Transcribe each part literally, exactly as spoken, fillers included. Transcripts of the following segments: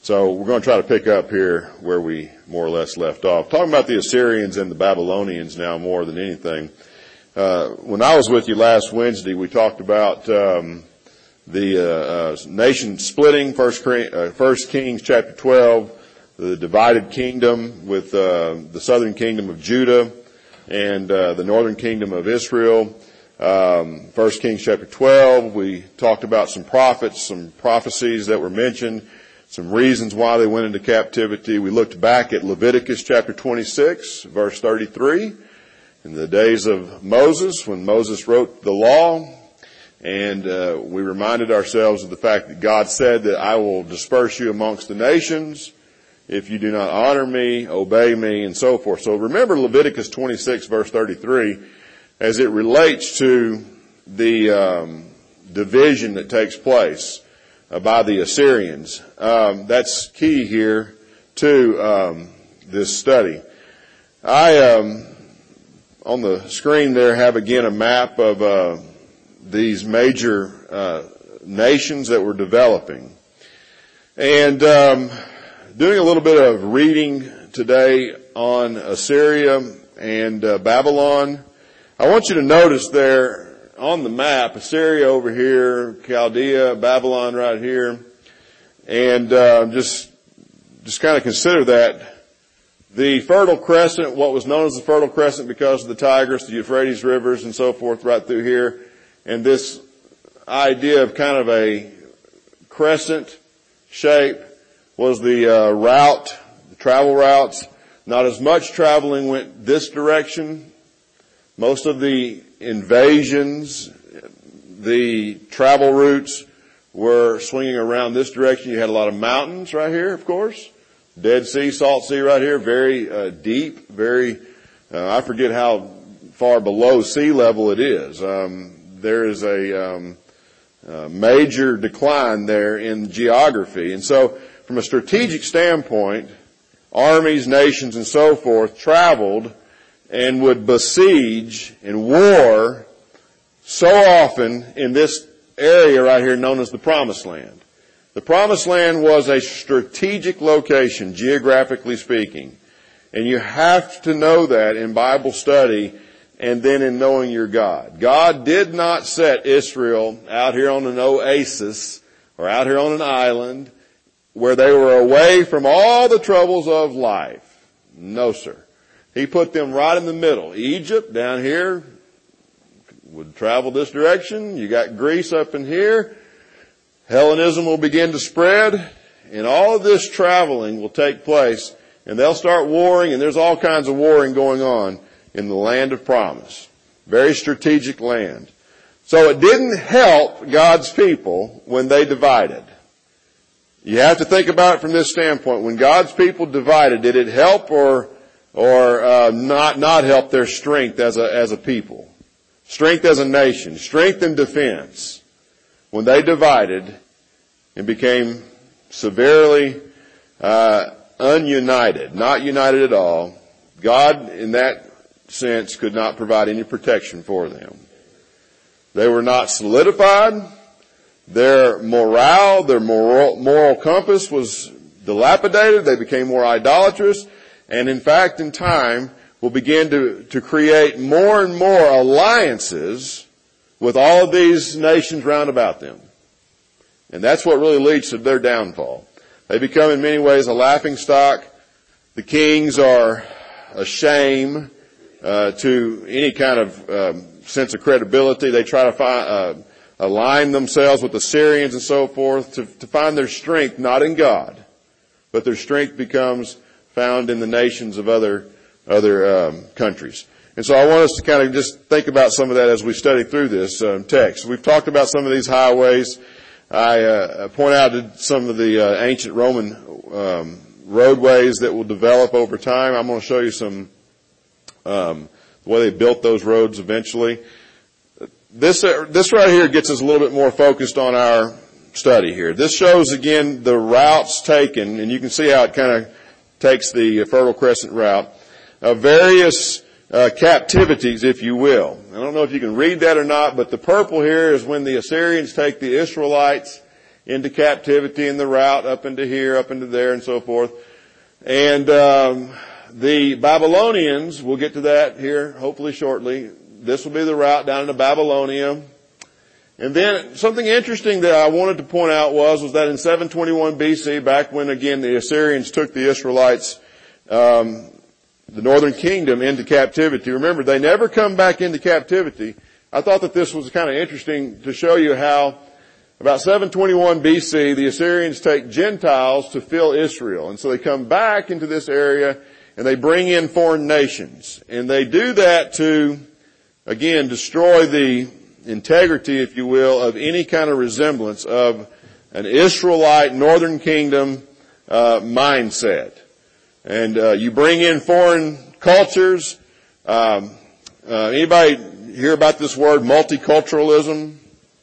So we're going to try to pick up here where we more or less left off. Talking about the Assyrians and the Babylonians now more than anything. Uh, when I was with you last Wednesday, we talked about um, the uh, uh, nation splitting, First, uh, First Kings chapter twelve, the divided kingdom with uh, the southern kingdom of Judah and uh, the northern kingdom of Israel. Um, First Kings chapter twelve, we talked about some prophets, some prophecies that were mentioned, some reasons why they went into captivity. We looked back at Leviticus chapter twenty-six, verse thirty-three, in the days of Moses, when Moses wrote the law, and uh, we reminded ourselves of the fact that God said that I will disperse you amongst the nations if you do not honor me, obey me, and so forth. So remember Leviticus twenty-six, verse thirty-three, as it relates to the um, division that takes place uh, by the Assyrians. Um, that's key here to um, this study. I, um, on the screen there, have again a map of uh, these major uh, nations that were developing. And um, doing a little bit of reading today on Assyria and uh, Babylon. I want you to notice there on the map, Assyria over here, Chaldea, Babylon right here, and uh, just just kind of consider that the Fertile Crescent, what was known as the Fertile Crescent because of the Tigris, the Euphrates rivers, and so forth right through here, and this idea of kind of a crescent shape was the uh, route, the travel routes. Not as much traveling went this direction. Most of the invasions, the travel routes were swinging around this direction. You had a lot of mountains right here, of course. Dead Sea, Salt Sea right here, very uh, deep, very, uh, I forget how far below sea level it is. Um, there is a um, uh, major decline there in geography. And so from a strategic standpoint, armies, nations, and so forth traveled and would besiege and war so often in this area right here known as the Promised Land. The Promised Land was a strategic location, geographically speaking. And you have to know that in Bible study and then in knowing your God. God did not set Israel out here on an oasis or out here on an island where they were away from all the troubles of life. No, sir. He put them right in the middle. Egypt down here would travel this direction. You got Greece up in here. Hellenism will begin to spread, and all of this traveling will take place, and they'll start warring, and there's all kinds of warring going on in the land of promise. Very strategic land. So it didn't help God's people when they divided. You have to think about it from this standpoint. When God's people divided, did it help or or uh, not not help their strength as a as a people, strength as a nation, strength in defense? When they divided and became severely uh, ununited, not united at all, God in that sense could not provide any protection for them. They were not solidified. Their morale, their moral, moral compass was dilapidated. They became more idolatrous. And in fact, in time, will begin to, to create more and more alliances with all of these nations round about them. And that's what really leads to their downfall. They become in many ways a laughing stock. The kings are a shame uh, to any kind of um, sense of credibility. They try to find, uh, align themselves with the Syrians and so forth to, to find their strength not in God, but their strength becomes found in the nations of other other um, countries. And so I want us to kind of just think about some of that as we study through this um, text. We've talked about some of these highways. I uh, point out some of the uh, ancient Roman um, roadways that will develop over time. I'm going to show you some um, the way they built those roads eventually. This uh, this right here gets us a little bit more focused on our study here. This shows again the routes taken, and you can see how it kind of takes the Fertile Crescent route of various uh, captivities, if you will. I don't know if you can read that or not, but the purple here is when the Assyrians take the Israelites into captivity in the route up into here, up into there, and so forth. And um, the Babylonians, we'll get to that here hopefully shortly. This will be the route down into Babylonia. And then something interesting that I wanted to point out was, was that in seven twenty-one B C, back when again the Assyrians took the Israelites, um, the northern kingdom into captivity. Remember, they never come back into captivity. I thought that this was kind of interesting to show you how about seven twenty-one B C, the Assyrians take Gentiles to fill Israel. And so they come back into this area and they bring in foreign nations. And they do that to, again, destroy the integrity, if you will, of any kind of resemblance of an Israelite northern kingdom uh, mindset. And uh, you bring in foreign cultures. Um, uh, anybody hear about this word multiculturalism?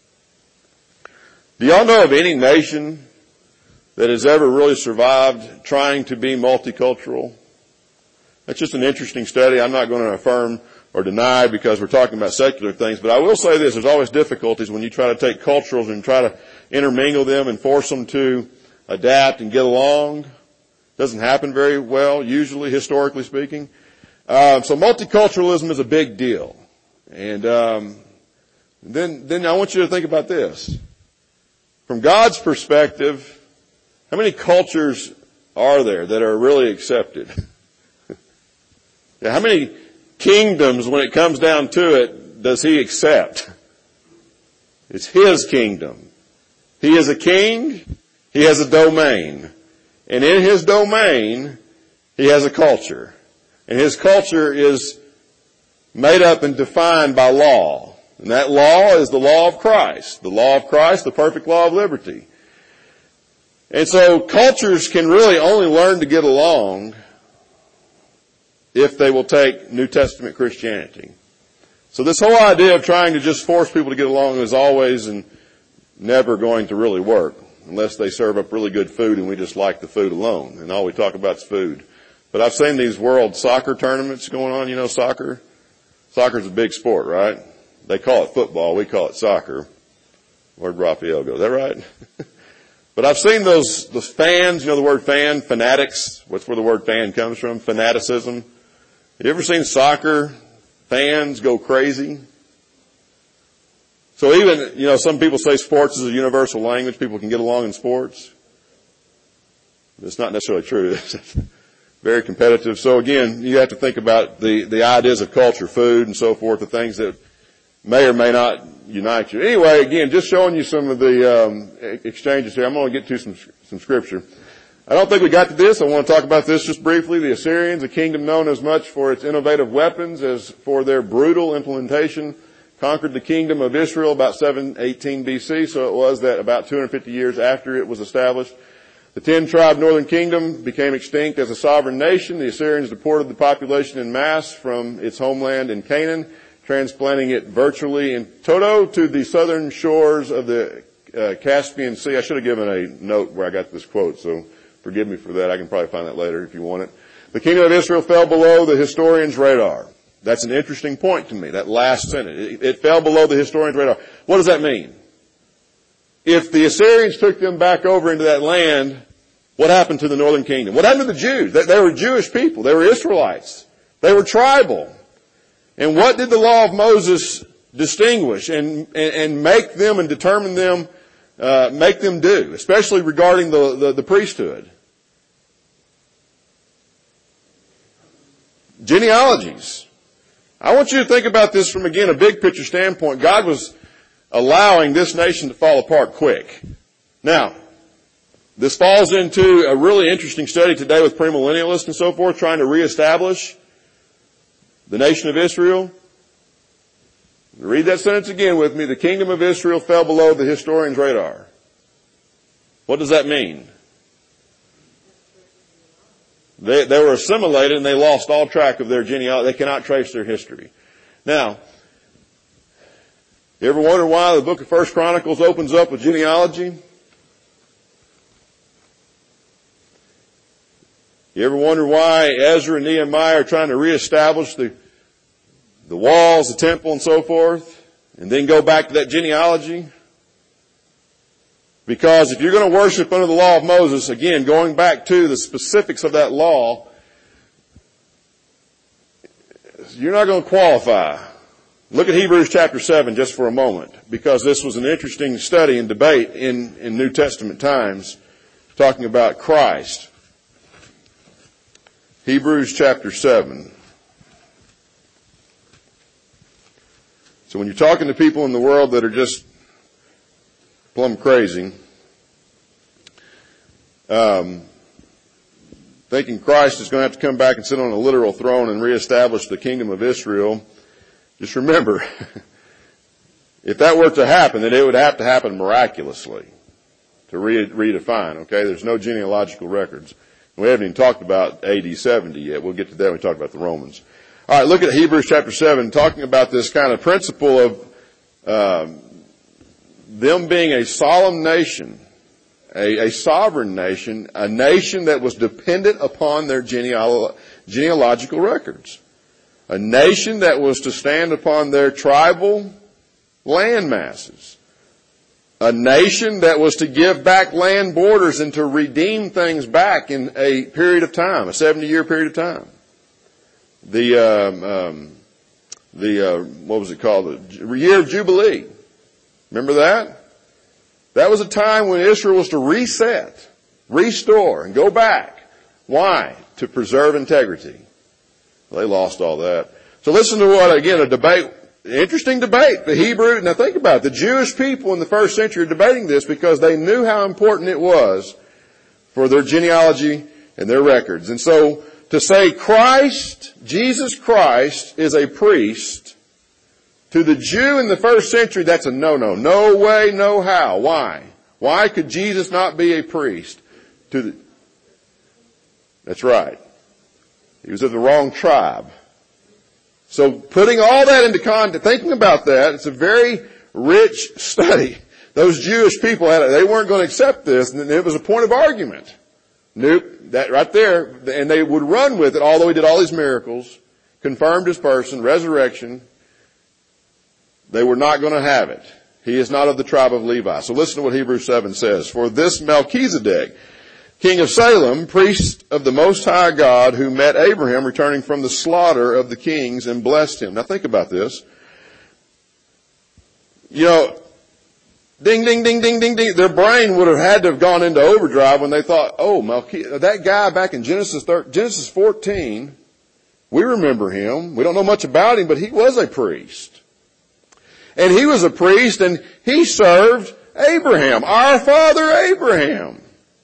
Do y'all know of any nation that has ever really survived trying to be multicultural? That's just an interesting study. I'm not going to affirm or deny because we're talking about secular things, but I will say this, there's always difficulties when you try to take cultures and try to intermingle them and force them to adapt and get along. Doesn't happen very well, usually, historically speaking. Uh, so multiculturalism is a big deal. And um, then, then I want you to think about this. From God's perspective, how many cultures are there that are really accepted? How many kingdoms, when it comes down to it, does he accept? It's his kingdom. He is a king. He has a domain. And in his domain, he has a culture. And his culture is made up and defined by law. And that law is the law of Christ. The law of Christ, the perfect law of liberty. And so cultures can really only learn to get along if they will take New Testament Christianity. So this whole idea of trying to just force people to get along is always and never going to really work unless they serve up really good food and we just like the food alone and all we talk about is food. But I've seen these world soccer tournaments going on. You know soccer? Soccer's a big sport, right? They call it football. We call it soccer. Where'd Raphael go? Is that right? But I've seen those, those fans, you know the word fan, fanatics. What's where the word fan comes from? Fanaticism. Have you ever seen soccer fans go crazy? So even, you know, some people say sports is a universal language. People can get along in sports. It's not necessarily true. It's very competitive. So again, you have to think about the, the ideas of culture, food and so forth, the things that may or may not unite you. Anyway, again, just showing you some of the um, exchanges here. I'm going to get to some, some scripture. I don't think we got to this. I want to talk about this just briefly. The Assyrians, a kingdom known as much for its innovative weapons as for their brutal implementation, conquered the kingdom of Israel about seven eighteen B C, so it was that about two hundred fifty years after it was established. The ten-tribe northern kingdom became extinct as a sovereign nation. The Assyrians deported the population en masse from its homeland in Canaan, transplanting it virtually in toto to the southern shores of the uh, Caspian Sea. I should have given a note where I got this quote, so forgive me for that. I can probably find that later if you want it. The kingdom of Israel fell below the historian's radar. That's an interesting point to me, that last sentence. It, it fell below the historian's radar. What does that mean? If the Assyrians took them back over into that land, what happened to the northern kingdom? What happened to the Jews? They, they were Jewish people. They were Israelites. They were tribal. And what did the law of Moses distinguish and, and, and make them and determine them, uh, make them do, especially regarding the, the, the priesthood? Genealogies. I want you to think about this from, again, a big picture standpoint. God was allowing this nation to fall apart quick. Now, this falls into a really interesting study today with premillennialists and so forth, trying to reestablish the nation of Israel. Read that sentence again with me. The kingdom of Israel fell below the historian's radar. What does that mean? They, they were assimilated and they lost all track of their genealogy. They cannot trace their history. Now, you ever wonder why the book of First Chronicles opens up with genealogy? You ever wonder why Ezra and Nehemiah are trying to reestablish the, the walls, the temple, and so forth, and then go back to that genealogy? Because if you're going to worship under the law of Moses, again, going back to the specifics of that law, you're not going to qualify. Look at Hebrews chapter seven just for a moment, because this was an interesting study and debate in, in New Testament times, talking about Christ. Hebrews chapter seven. So when you're talking to people in the world that are just plumb crazy, um, thinking Christ is going to have to come back and sit on a literal throne and reestablish the kingdom of Israel, just remember, if that were to happen, then it would have to happen miraculously to re- redefine, okay? There's no genealogical records. We haven't even talked about A D seventy yet. We'll get to that when we talk about the Romans. All right, look at Hebrews chapter seven, talking about this kind of principle of um, them being a solemn nation, a, a sovereign nation, a nation that was dependent upon their genealo- genealogical records. A nation that was to stand upon their tribal land masses. A nation that was to give back land borders and to redeem things back in a period of time, a seventy-year period of time. The, um, um, the uh, what was it called? The year of Jubilee. Remember that? That was a time when Israel was to reset, restore, and go back. Why? To preserve integrity. They lost all that. So listen to what, again, a debate, interesting debate. The Hebrew, now think about it, the Jewish people in the first century are debating this because they knew how important it was for their genealogy and their records. And so to say Christ, Jesus Christ, is a priest, to the Jew in the first century, that's a no-no. No way, no how. Why? Why could Jesus not be a priest? To the, that's right. He was of the wrong tribe. So putting all that into context, thinking about that, it's a very rich study. Those Jewish people, had, they weren't going to accept this, and it was a point of argument. Nope, that right there, and they would run with it, although he did all these miracles, confirmed his person, resurrection. They were not going to have it. He is not of the tribe of Levi. So listen to what Hebrews seven says. For this Melchizedek, king of Salem, priest of the Most High God, who met Abraham returning from the slaughter of the kings and blessed him. Now think about this. You know, ding, ding, ding, ding, ding, ding. Their brain would have had to have gone into overdrive when they thought, oh, Melchizedek, that guy back in Genesis Genesis fourteen, we remember him. We don't know much about him, but he was a priest. And he was a priest and he served Abraham, our father Abraham.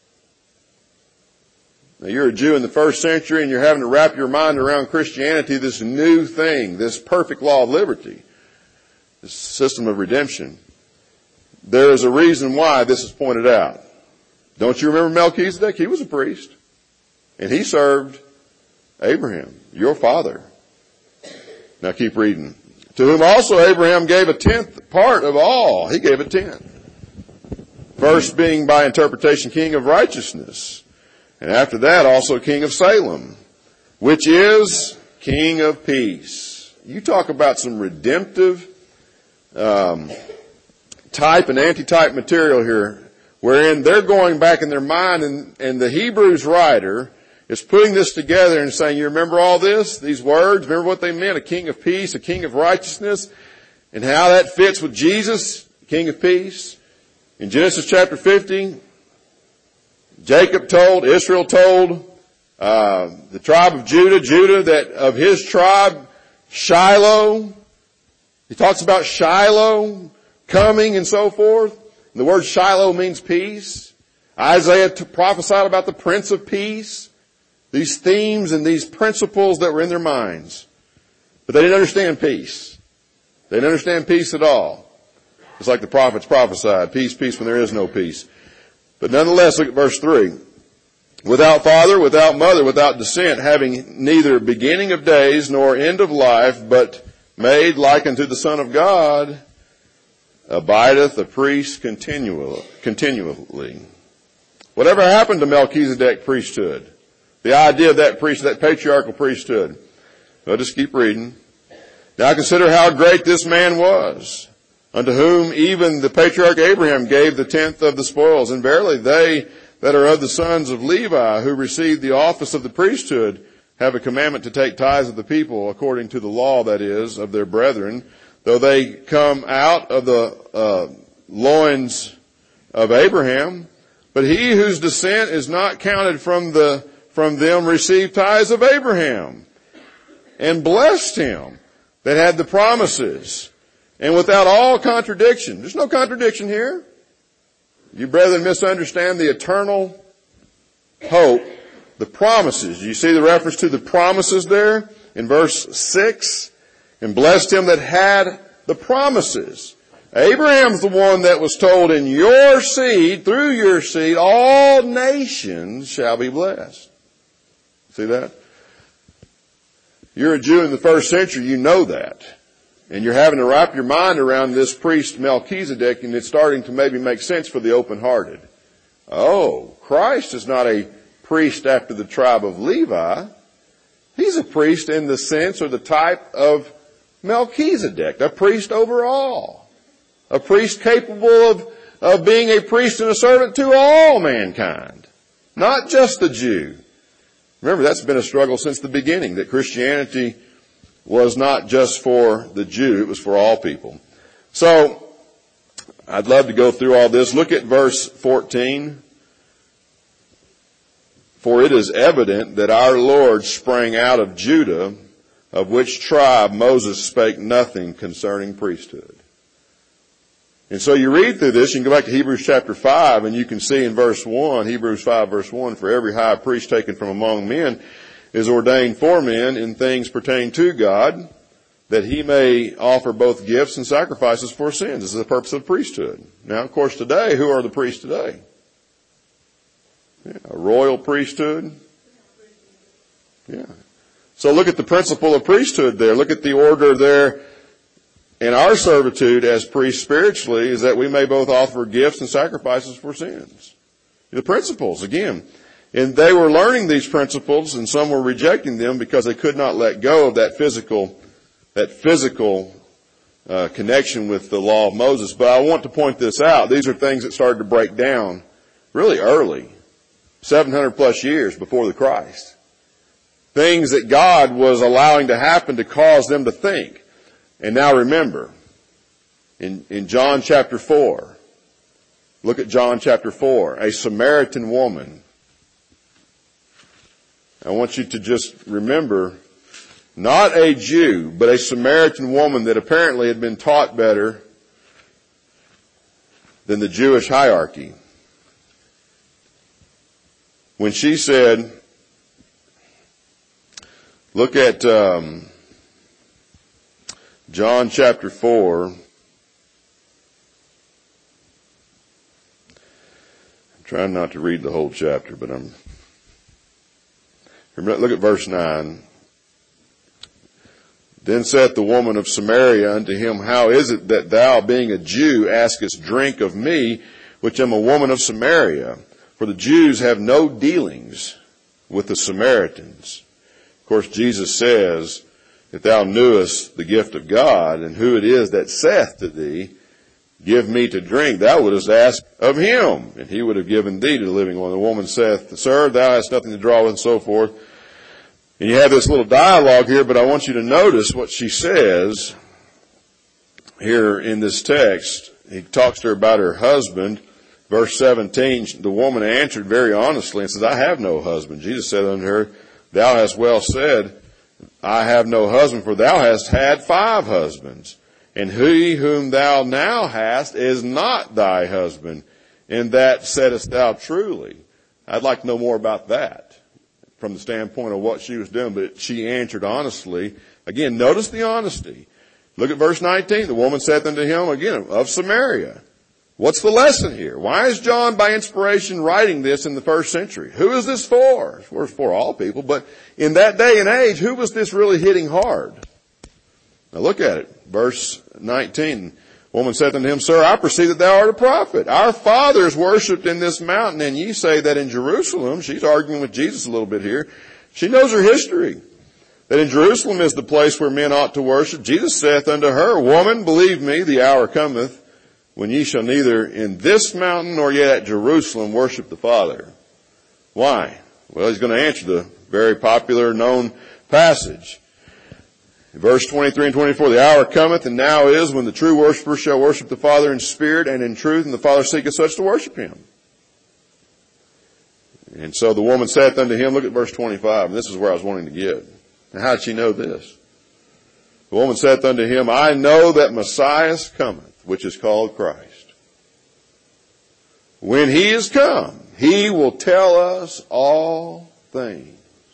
Now, you're a Jew in the first century and you're having to wrap your mind around Christianity, this new thing, this perfect law of liberty, this system of redemption. There is a reason why this is pointed out. Don't you remember Melchizedek? He was a priest. And he served Abraham, your father. Now keep reading. To whom also Abraham gave a tenth part of all. He gave a tenth. First being by interpretation king of righteousness. And after that, also king of Salem, which is king of peace. You talk about some redemptive um, type and anti-type material here, wherein they're going back in their mind, and, and the Hebrews writer is putting this together and saying, you remember all this, these words? Remember what they meant? A king of peace, a king of righteousness, and how that fits with Jesus, king of peace. In Genesis chapter fifty, Jacob told, Israel told, uh, the tribe of Judah, Judah, that of his tribe, Shiloh. He talks about Shiloh coming and so forth. And the word Shiloh means peace. Isaiah t- prophesied about the Prince of Peace. These themes and these principles that were in their minds. But they didn't understand peace. They didn't understand peace at all. It's like the prophets prophesied, peace, peace when there is no peace. But nonetheless, look at verse three. Without father, without mother, without descent, having neither beginning of days nor end of life, but made like unto the Son of God, abideth a priest continually. continually. Whatever happened to Melchizedek priesthood? The idea of that priest, that patriarchal priesthood. Well, just keep reading. Now consider how great this man was. unto whom even the patriarch Abraham gave the tenth of the spoils. And verily they that are of the sons of Levi, who received the office of the priesthood, have a commandment to take tithes of the people, according to the law, that is, of their brethren, though they come out of the uh, loins of Abraham. But he whose descent is not counted from the from them received tithes of Abraham, and blessed him that had the promises, and without all contradiction. There's no contradiction here. You brethren misunderstand the eternal hope, the promises. You see the reference to the promises there in verse six? And blessed him that had the promises. Abraham's the one that was told, in your seed, through your seed, all nations shall be blessed. See that? You're a Jew in the first century, you know that. And you're having to wrap your mind around this priest Melchizedek, and it's starting to maybe make sense for the open-hearted. Oh, Christ is not a priest after the tribe of Levi. He's a priest in the sense or the type of Melchizedek, a priest over all. A priest capable of, of being a priest and a servant to all mankind, not just the Jew. Remember, that's been a struggle since the beginning, that Christianity was not just for the Jew, it was for all people. So, I'd love to go through all this. Look at verse fourteen. For it is evident that our Lord sprang out of Judah, of which tribe Moses spake nothing concerning priesthood. And so you read through this, you can go back to Hebrews chapter five, and you can see in verse one, Hebrews five verse one, for every high priest taken from among men is ordained for men in things pertaining to God, that he may offer both gifts and sacrifices for sins. This is the purpose of priesthood. Now, of course, today, who are the priests today? Yeah, a royal priesthood. Yeah. So look at the principle of priesthood there. Look at the order there. In our servitude as priests spiritually is that we may both offer gifts and sacrifices for sins. The principles, again. And they were learning these principles, and some were rejecting them because they could not let go of that physical, that physical uh, connection with the law of Moses. But I want to point this out. These are things that started to break down really early, seven hundred plus years before the Christ. Things that God was allowing to happen to cause them to think. And now remember, in, in John chapter four, look at John chapter four, a Samaritan woman. I want you to just remember, not a Jew, but a Samaritan woman that apparently had been taught better than the Jewish hierarchy. When she said, look at um, John chapter four. I'm trying not to read the whole chapter, but I'm... Look at verse nine. Then saith the woman of Samaria unto him, how is it that thou, being a Jew, askest drink of me, which am a woman of Samaria? For the Jews have no dealings with the Samaritans. Of course, Jesus says, if thou knewest the gift of God, and who it is that saith to thee, give me to drink, thou wouldest ask of him, and he would have given thee to the living one. The woman saith, sir, thou hast nothing to draw with, and so forth. And you have this little dialogue here, but I want you to notice what she says here in this text. He talks to her about her husband. Verse seventeen, the woman answered very honestly and says, I have no husband. Jesus said unto her, thou hast well said, I have no husband, for thou hast had five husbands. And he whom thou now hast is not thy husband. And that saidest thou truly. I'd like to know more about that from the standpoint of what she was doing, but she answered honestly. Again, notice the honesty. Look at verse nineteen. The woman saith unto him, again, of Samaria. What's the lesson here? Why is John, by inspiration, writing this in the first century? Who is this for? It's for all people, but in that day and age, who was this really hitting hard? Now look at it. Verse nineteen. Woman saith unto him, sir, I perceive that thou art a prophet. Our fathers worshipped in this mountain, and ye say that in Jerusalem. She's arguing with Jesus a little bit here. She knows her history. that in Jerusalem is the place where men ought to worship. Jesus saith unto her, Woman, believe me, the hour cometh when ye shall neither in this mountain nor yet at Jerusalem worship the Father. Why? Well, he's going to answer the very popular known passage. Verse twenty-three and twenty-four, the hour cometh and now is when the true worshippers shall worship the Father in spirit and in truth, and the Father seeketh such to worship him. And so the woman saith unto him, look at verse twenty-five, and this is where I was wanting to get. Now how did she know this? The woman saith unto him, I know that Messiah cometh, which is called Christ. When he is come, he will tell us all things.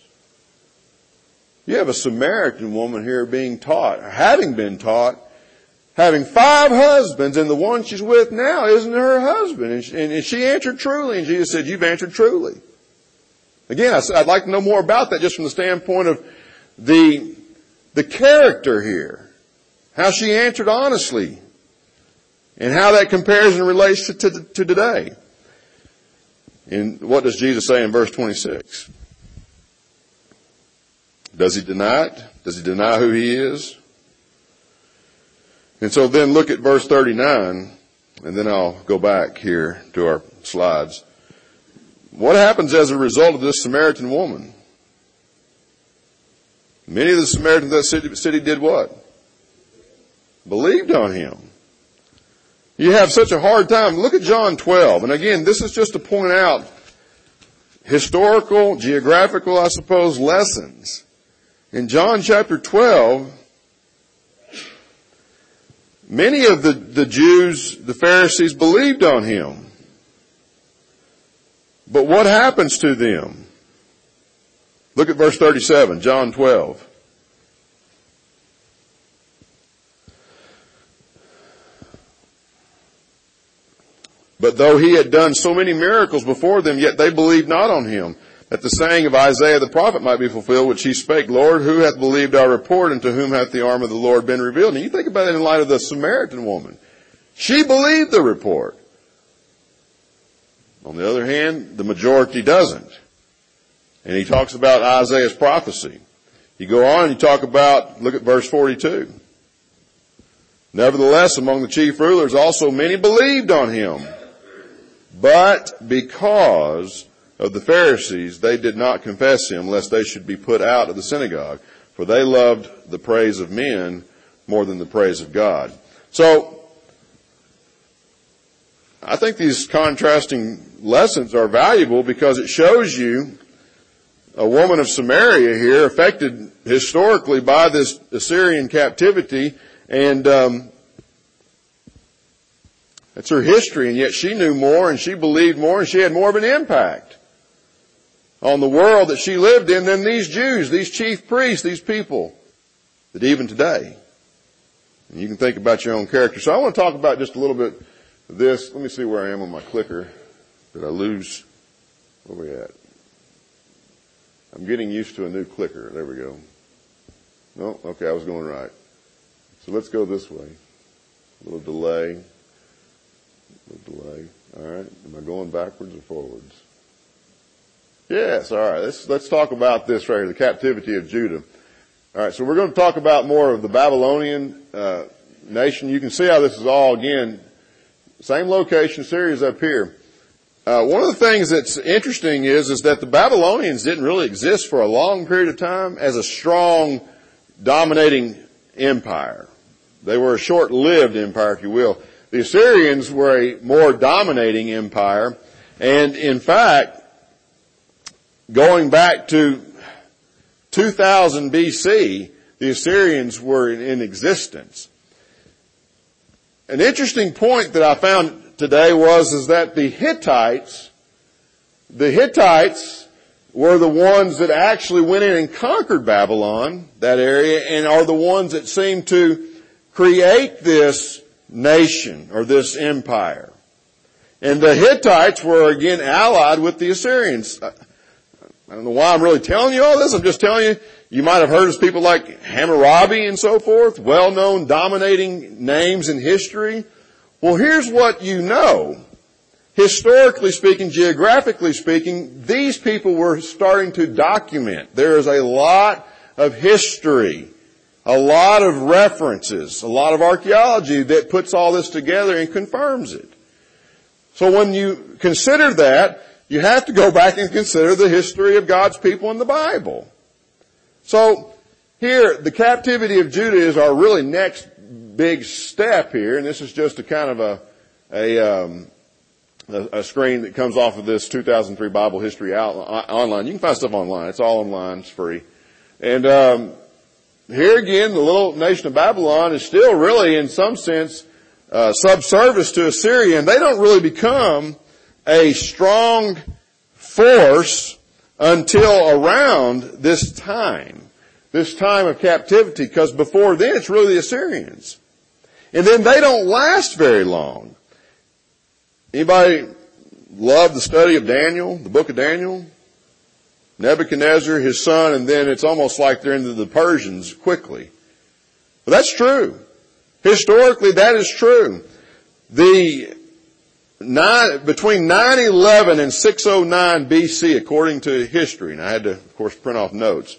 You have a Samaritan woman here being taught, or having been taught, having five husbands, and the one she's with now isn't her husband. And she, and she answered truly, and Jesus said, you've answered truly. Again, I'd like to know more about that just from the standpoint of the, the character here. How she answered honestly. And how that compares and relates to, to, to today. And what does Jesus say in verse twenty-six? Does he deny it? Does he deny who he is? And so then look at verse thirty-nine, and then I'll go back here to our slides. What happens as a result of this Samaritan woman? Many of the Samaritans of that city, city did what? Believed on him. You have such a hard time. Look at John twelve. And again, this is just to point out historical, geographical, I suppose, lessons. In John chapter twelve, many of the, the Jews, the Pharisees, believed on him. But what happens to them? Look at verse thirty-seven, John twelve. But though he had done so many miracles before them, yet they believed not on him, that the saying of Isaiah the prophet might be fulfilled, which he spake, Lord, who hath believed our report, and to whom hath the arm of the Lord been revealed? And you think about it in light of the Samaritan woman. She believed the report. On the other hand, the majority doesn't. And he talks about Isaiah's prophecy. You go on and you talk about, look at verse forty-two. Nevertheless, among the chief rulers also many believed on him. But because of the Pharisees, they did not confess him, lest they should be put out of the synagogue. For they loved the praise of men more than the praise of God. So, I think these contrasting lessons are valuable because it shows you a woman of Samaria here affected historically by this Assyrian captivity, and um, that's her history, and yet she knew more and she believed more and she had more of an impact on the world that she lived in than these Jews, these chief priests, these people that even today. And you can think about your own character. So I want to talk about just a little bit of this. Let me see where I am on my clicker. Did I lose? Where are we at? I'm getting used to a new clicker. There we go. No, okay, I was going right. So let's go this way. A little delay. A little delay. All right. Am I going backwards or forwards? Yes, all right. Let's, let's talk about this right here, the captivity of Judah. All right, so we're going to talk about more of the Babylonian uh, nation. You can see how this is all, again, same location, series up here. Uh, one of the things that's interesting is, is that the Babylonians didn't really exist for a long period of time as a strong, dominating empire. They were a short-lived empire, if you will. The Assyrians were a more dominating empire, and in fact, going back to two thousand B C, the Assyrians were in, in existence. An interesting point that I found today was is that the Hittites, the Hittites were the ones that actually went in and conquered Babylon, that area, and are the ones that seem to create this nation or this empire. And the Hittites were again allied with the Assyrians. I don't know why I'm really telling you all this. I'm just telling you, you might have heard of people like Hammurabi and so forth, well-known dominating names in history. Well, here's what you know. Historically speaking, geographically speaking, these people were starting to document. There is a lot of history, a lot of references, a lot of archaeology that puts all this together and confirms it. So when you consider that, you have to go back and consider the history of God's people in the Bible. So here, the captivity of Judah is our really next big step here, and this is just a kind of a a, um, a, a screen that comes off of this two thousand three Bible History out, online. You can find stuff online. It's all online. It's free. And um, here again, the little nation of Babylon is still really, in some sense, uh, subservice to Assyria, and they don't really become a strong force until around this time, this time of captivity, because before then it's really the Assyrians. And then they don't last very long. Anybody love the study of Daniel, the book of Daniel? Nebuchadnezzar, his son, and then it's almost like they're into the Persians quickly. But that's true. Historically, that is true. The nine, between nine eleven and six oh nine B C, according to history, and I had to, of course, print off notes,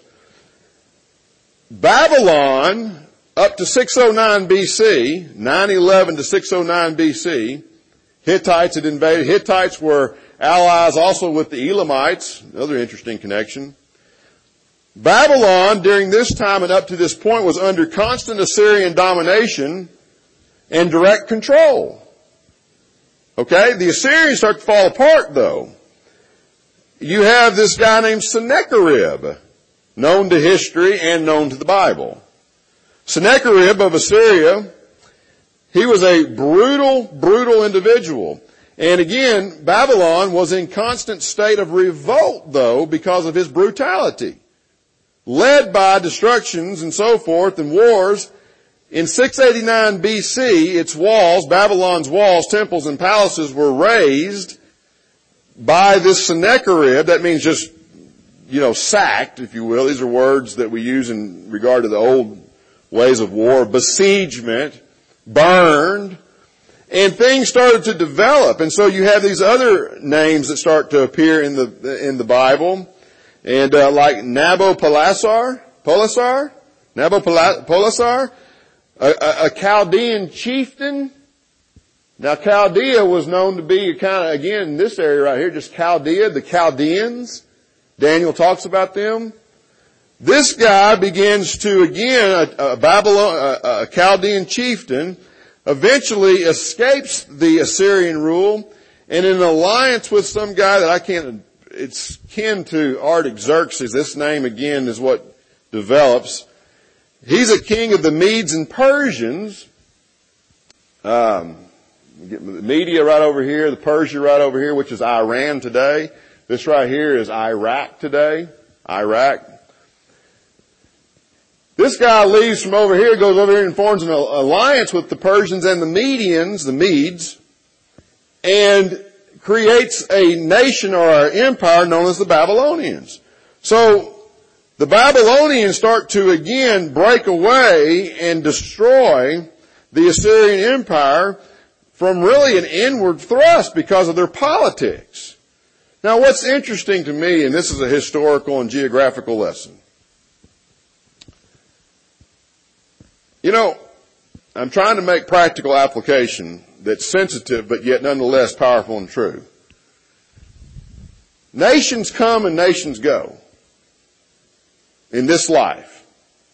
Babylon, up to six oh nine B C, nine eleven to six oh nine B C, Hittites had invaded. Hittites were allies also with the Elamites, another interesting connection. Babylon, during this time and up to this point, was under constant Assyrian domination and direct control. Okay? The Assyrians start to fall apart, though. You have this guy named Sennacherib, known to history and known to the Bible. Sennacherib of Assyria, he was a brutal, brutal individual. And again, Babylon was in constant state of revolt, though, because of his brutality. Led by destructions and so forth and wars, in six eighty-nine B C, its walls, Babylon's walls, temples, and palaces were razed by this Sennacherib. That means just, you know, sacked, if you will. These are words that we use in regard to the old ways of war. Besiegement, burned, and things started to develop. And so you have these other names that start to appear in the in the Bible, and uh, like Nabopolassar, Polassar, Nabopolassar, a, a, a Chaldean chieftain. Now Chaldea was known to be a kind of, again, in this area right here, just Chaldea, the Chaldeans. Daniel talks about them. This guy begins to, again, a, a Babylon, a, a Chaldean chieftain, eventually escapes the Assyrian rule, and in an alliance with some guy that I can't, it's kin to Artaxerxes. This name again is what develops. He's a king of the Medes and Persians. Um, get the Media right over here, the Persia right over here, which is Iran today. This right here is Iraq today. Iraq. This guy leaves from over here, goes over here and forms an alliance with the Persians and the Medians, the Medes, and creates a nation or an empire known as the Babylonians. So the Babylonians start to again break away and destroy the Assyrian Empire from really an inward thrust because of their politics. Now what's interesting to me, and this is a historical and geographical lesson, you know, I'm trying to make practical application that's sensitive but yet nonetheless powerful and true. Nations come and nations go in this life.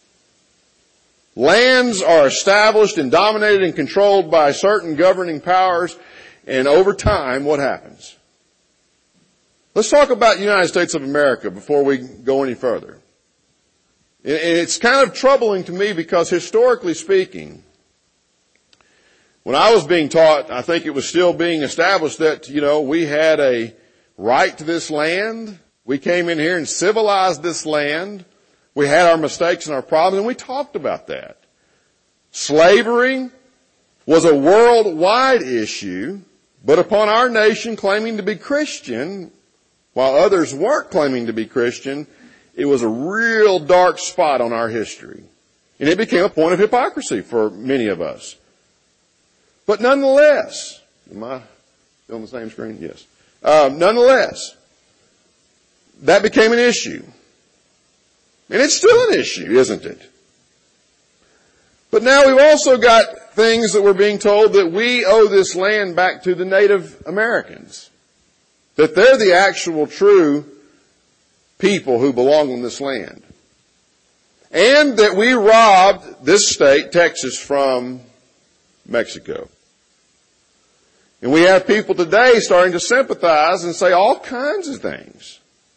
Lands are established and dominated and controlled by certain governing powers, and over time, what happens? Let's talk about the United States of America before we go any further. It's kind of troubling to me because historically speaking, when I was being taught, I think it was still being established that, you know, we had a right to this land. We came in here and civilized this land. We had our mistakes and our problems, and we talked about that. Slavery was a worldwide issue, but upon our nation claiming to be Christian, while others weren't claiming to be Christian, it was a real dark spot on our history. And it became a point of hypocrisy for many of us. But nonetheless, am I still on the same screen? Yes. Um, nonetheless, that became an issue. And it's still an issue, isn't it? But now we've also got things that we're being told that we owe this land back to the Native Americans. That they're the actual true people who belong on this land. And that we robbed this state, Texas, from Mexico. And we have people today starting to sympathize and say all kinds of things.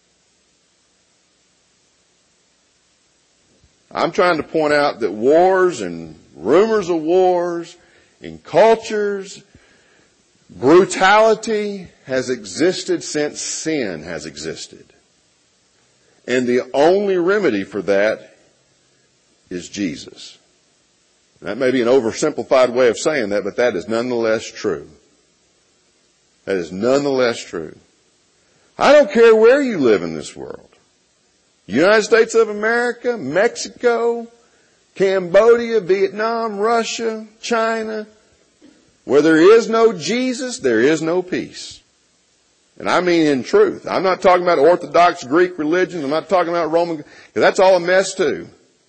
I'm trying to point out that wars and rumors of wars and cultures, brutality has existed since sin has existed. And the only remedy for that is Jesus. That may be an oversimplified way of saying that, but that is nonetheless true. That is nonetheless true. I don't care where you live in this world. United States of America, Mexico, Cambodia, Vietnam, Russia, China. Where there is no Jesus, there is no peace. And I mean in truth. I'm not talking about Orthodox Greek religion. I'm not talking about Roman, because that's all a mess too.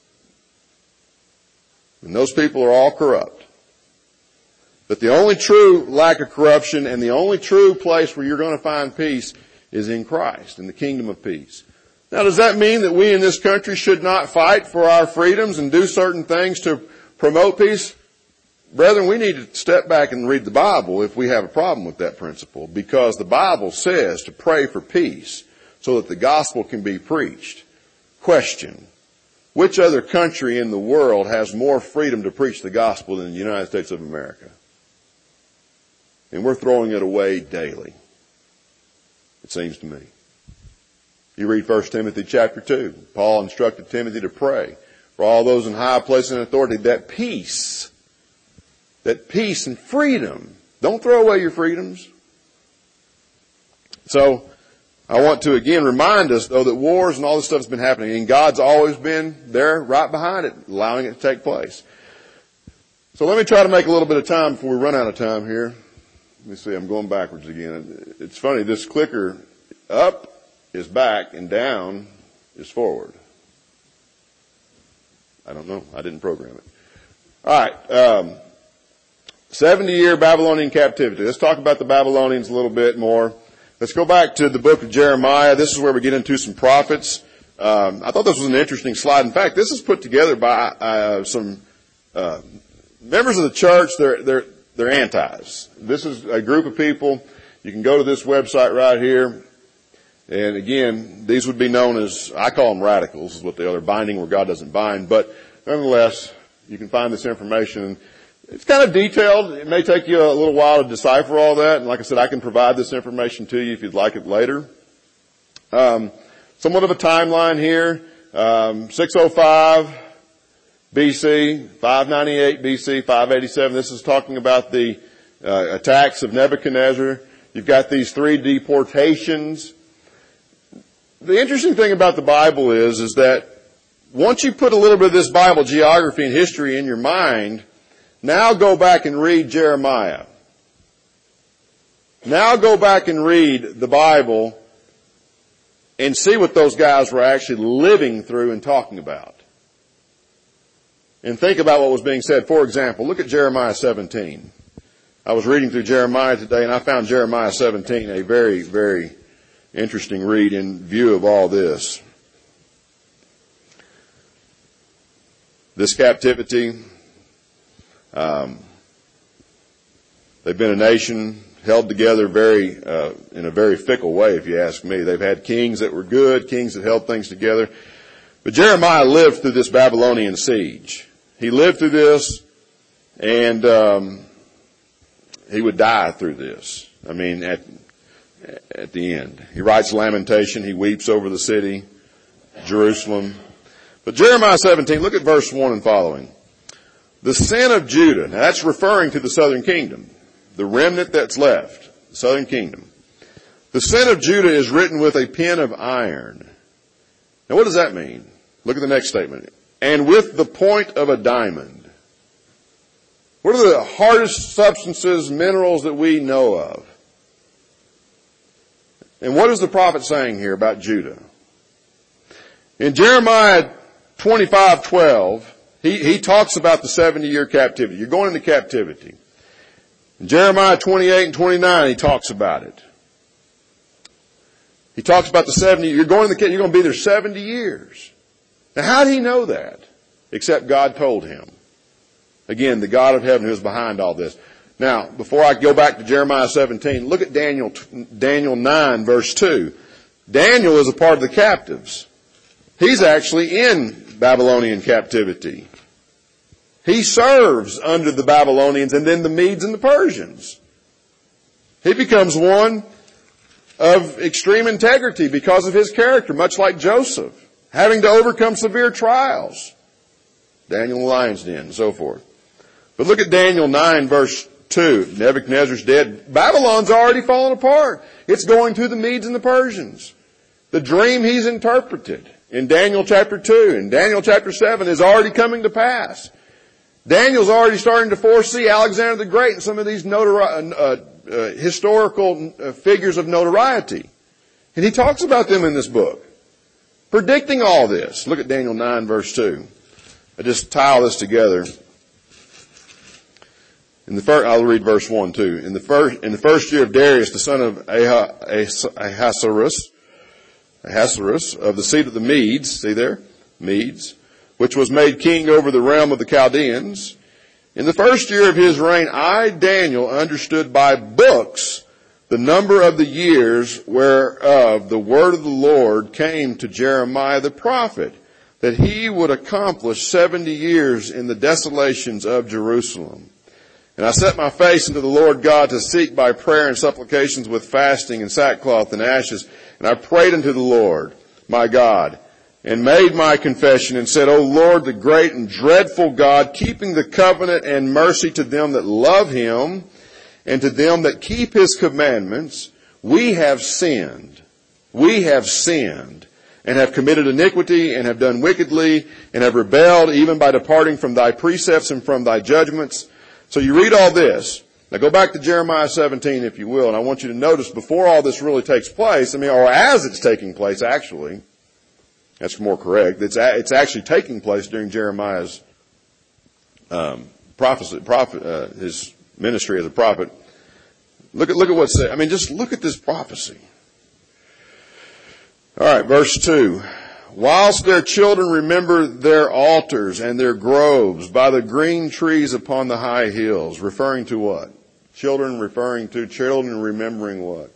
And those people are all corrupt. But the only true lack of corruption and the only true place where you're going to find peace is in Christ, in the kingdom of peace. Now, does that mean that we in this country should not fight for our freedoms and do certain things to promote peace? Brethren, we need to step back and read the Bible if we have a problem with that principle, because the Bible says to pray for peace so that the gospel can be preached. Question: which other country in the world has more freedom to preach the gospel than the United States of America? And we're throwing it away daily, it seems to me. You read First Timothy chapter two. Paul instructed Timothy to pray for all those in high places and authority, that peace, that peace and freedom. Don't throw away your freedoms. So, I want to again remind us, though, that wars and all this stuff has been happening, and God's always been there right behind it, allowing it to take place. So let me try to make a little bit of time before we run out of time here. Let me see, I'm going backwards again. It's funny, this clicker up is back and down is forward. I don't know. I didn't program it. All right. Um, seventy-year Babylonian captivity. Let's talk about the Babylonians a little bit more. Let's go back to the book of Jeremiah. This is where we get into some prophets. Um, I thought this was an interesting slide. In fact, this is put together by uh, some uh, members of the church. They're they're they're antis. This is a group of people. You can go to this website right here. And again, these would be known as, I call them radicals, is what they are. They're binding where God doesn't bind. But nonetheless, you can find this information. It's kind of detailed. It may take you a little while to decipher all that. And like I said, I can provide this information to you if you'd like it later. Um, somewhat of a timeline here. Um, six oh five B C, five ninety-eight B C, five eighty-seven. This is talking about the uh, attacks of Nebuchadnezzar. You've got these three deportations. The interesting thing about the Bible is, is that once you put a little bit of this Bible geography and history in your mind, now go back and read Jeremiah. Now go back and read the Bible and see what those guys were actually living through and talking about. And think about what was being said. For example, look at Jeremiah seventeen. I was reading through Jeremiah today and I found Jeremiah seventeen a very, very interesting read in view of all this. This captivity, um, they've been a nation held together very, uh, in a very fickle way, if you ask me. They've had kings that were good, kings that held things together. But Jeremiah lived through this Babylonian siege. He lived through this, and um, he would die through this. I mean, at at the end. He writes lamentation. He weeps over the city, Jerusalem. But Jeremiah seventeen, look at verse one and following. The sin of Judah. Now that's referring to the southern kingdom. The remnant that's left. The southern kingdom. The sin of Judah is written with a pen of iron. Now what does that mean? Look at the next statement. And with the point of a diamond. What are the hardest substances, minerals that we know of? And what is the prophet saying here about Judah? In Jeremiah twenty-five twelve, he, he talks about the seventy-year captivity. You're going into captivity. In Jeremiah twenty-eight and twenty-nine, he talks about it. He talks about the seventy. You're going to the, you're going to be there seventy years. Now, how did he know that? Except God told him. Again, the God of heaven who is behind all this. Now, before I go back to Jeremiah seventeen, look at Daniel, Daniel nine, verse two. Daniel is a part of the captives. He's actually in Babylonian captivity. He serves under the Babylonians and then the Medes and the Persians. He becomes one of extreme integrity because of his character, much like Joseph, having to overcome severe trials. Daniel in the lion's den and so forth. But look at Daniel nine, verse two. Nebuchadnezzar's dead. Babylon's already fallen apart. It's going to the Medes and the Persians. The dream he's interpreted in Daniel chapter two and Daniel chapter seven is already coming to pass. Daniel's already starting to foresee Alexander the Great and some of these notori- uh, uh, historical uh, figures of notoriety. And he talks about them in this book, predicting all this. Look at Daniel nine, verse two. I just tie all this together. In the first, I'll read verse one too. In the first, in the first year of Darius, the son of Ahasuerus, Ahasuerus of the seed of the Medes, see there, Medes, which was made king over the realm of the Chaldeans. In the first year of his reign, I, Daniel, understood by books the number of the years whereof the word of the Lord came to Jeremiah the prophet, that he would accomplish seventy years in the desolations of Jerusalem. And I set my face unto the Lord God to seek by prayer and supplications with fasting and sackcloth and ashes. And I prayed unto the Lord, my God, and made my confession and said, O Lord, the great and dreadful God, keeping the covenant and mercy to them that love him and to them that keep his commandments, we have sinned. We have sinned and have committed iniquity and have done wickedly and have rebelled even by departing from thy precepts and from thy judgments. So you read all this. Now go back to Jeremiah seventeen, if you will, and I want you to notice before all this really takes place, I mean, or as it's taking place, actually, that's more correct, it's, it's actually taking place during Jeremiah's um, prophecy, prophet, uh, his ministry as a prophet. Look at, look at what's said. I mean, just look at this prophecy. All right, verse two. Whilst their children remember their altars and their groves by the green trees upon the high hills, referring to what? Children referring to, children remembering what?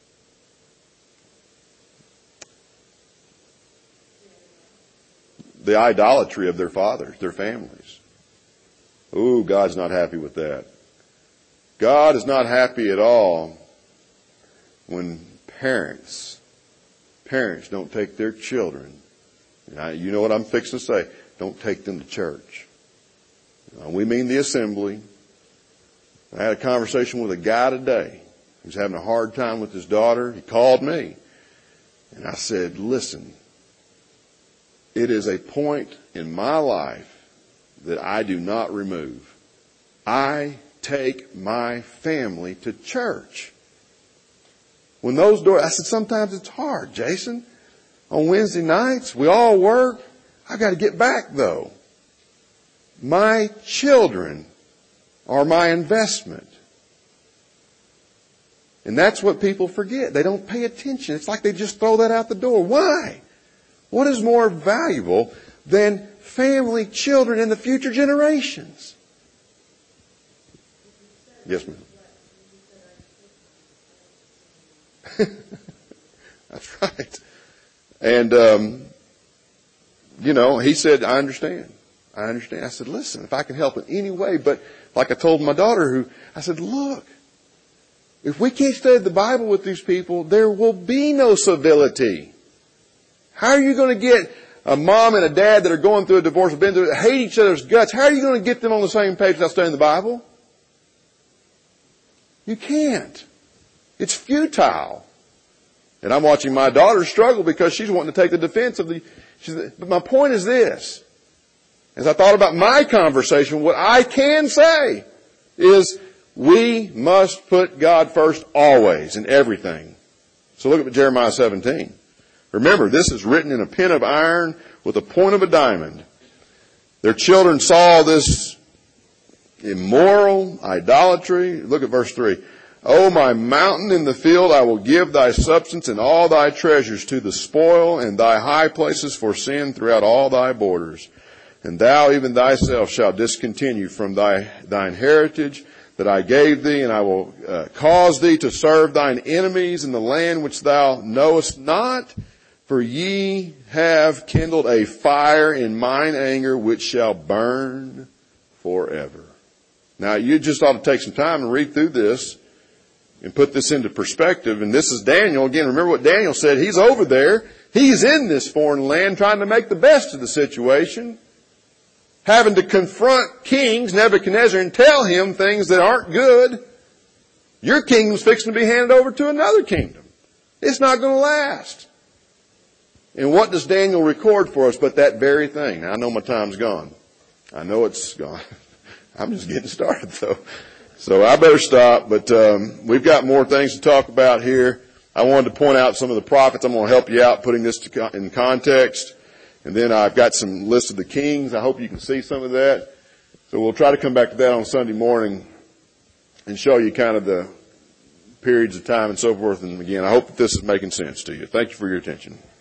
The idolatry of their fathers, their families. Ooh, God's not happy with that. God is not happy at all when parents, parents don't take their children. Now, you know what I'm fixing to say. Don't take them to church. Now, we mean the assembly. I had a conversation with a guy today who's having a hard time with his daughter. He called me. And I said, listen, it is a point in my life that I do not remove. I take my family to church. When those doors, I said, sometimes it's hard, Jason. On Wednesday nights, we all work. I got to get back though. My children are my investment. And that's what people forget. They don't pay attention. It's like they just throw that out the door. Why? What is more valuable than family, children, and the future generations? Yes, ma'am. That's right. And, um, you know, he said, I understand. I understand. I said, listen, if I can help in any way, but like I told my daughter who, I said, look, if we can't study the Bible with these people, there will be no civility. How are you going to get a mom and a dad that are going through a divorce, have been through it, hate each other's guts? How are you going to get them on the same page without studying the Bible? You can't. It's futile. And I'm watching my daughter struggle because she's wanting to take the defense of the... She's, but my point is this. As I thought about my conversation, what I can say is we must put God first always in everything. So look at Jeremiah seventeen. Remember, this is written in a pen of iron with a point of a diamond. Their children saw this immoral idolatry. Look at verse three. O my mountain in the field, I will give thy substance and all thy treasures to the spoil, and thy high places for sin throughout all thy borders. And thou even thyself shalt discontinue from thy thine heritage that I gave thee, and I will uh, cause thee to serve thine enemies in the land which thou knowest not. For ye have kindled a fire in mine anger, which shall burn forever. Now, you just ought to take some time and read through this and put this into perspective. And this is Daniel. Again, remember what Daniel said. He's over there. He's in this foreign land trying to make the best of the situation, having to confront kings, Nebuchadnezzar, and tell him things that aren't good. Your kingdom's fixing to be handed over to another kingdom. It's not going to last. And what does Daniel record for us but that very thing? Now, I know my time's gone. I know it's gone. I'm just getting started, though. So I better stop, but um, we've got more things to talk about here. I wanted to point out some of the prophets. I'm going to help you out putting this to, in context. And then I've got some lists of the kings. I hope you can see some of that. So we'll try to come back to that on Sunday morning and show you kind of the periods of time and so forth. And again, I hope that this is making sense to you. Thank you for your attention.